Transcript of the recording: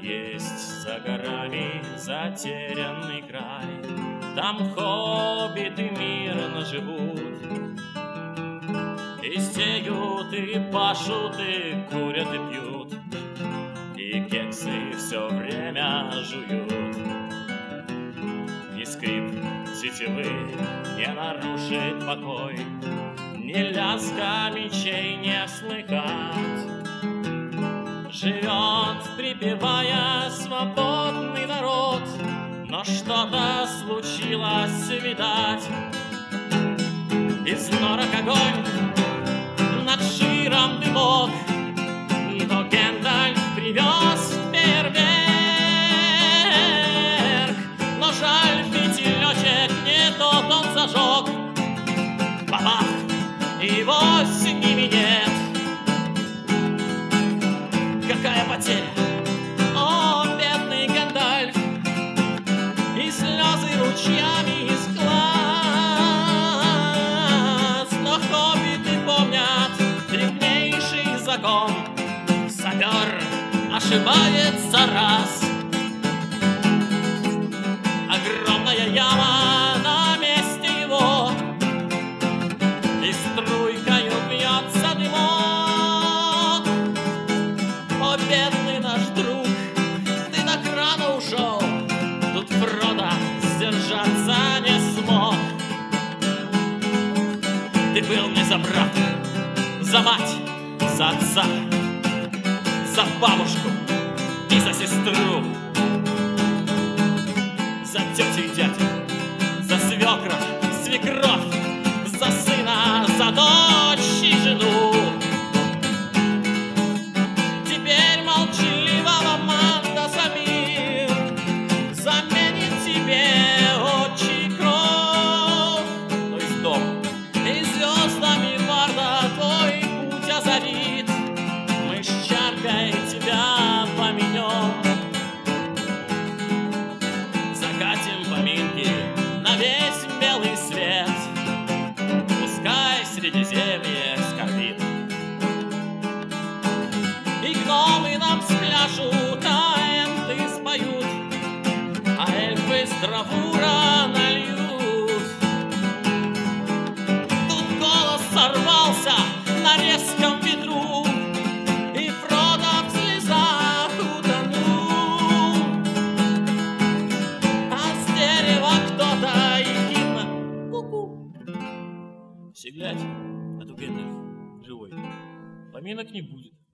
Есть за горами затерянный край, там хоббиты мирно живут, и сеют, и пашут, и курят, и пьют, и кексы все время жуют. И скрип тетивы не нарушит покой, ни лязга мечей не слыхать. Живет, припевая, свободный народ, но что-то случилось, видать. Из норок огонь, над Широм дымок, но Гэндальф привез фейерверк. Но жаль, фитилечек не тот он зажег. Бабах, и его с ними нет. Какая потеря, о, бедный Гэндальф, и слезы ручьями из глаз. Но хоббиты помнят древнейший закон: сапер ошибается раз. Огромная яма на месте его, и струйкою бьется дымок. О, бедный наш друг, ты так рано ушел, тут Фродо сдержаться не смог. Ты был мне за брата, за мать, за отца, за бабушку и за сестру, за тетю и дядю, за свекра, свекровь, за сына, за дочь и жену. Теперь молчаливого Манда Самир заменит тебе отчий кров. Но из дома и звездами Барда твой путь озарит, мы с чаркой тебя поменем. Закатим поминки на весь белый свет, пускай Средиземье скорбит. И гномы нам спляшут, а энты споют, а эльфы стравура нальют. Тут голос сорвался на резком ветру, и Фродо в слезах утонул. А с дерева кто-то ехидно ку-ку. Все глядь, а то Гэндальф живой, поминок не будет.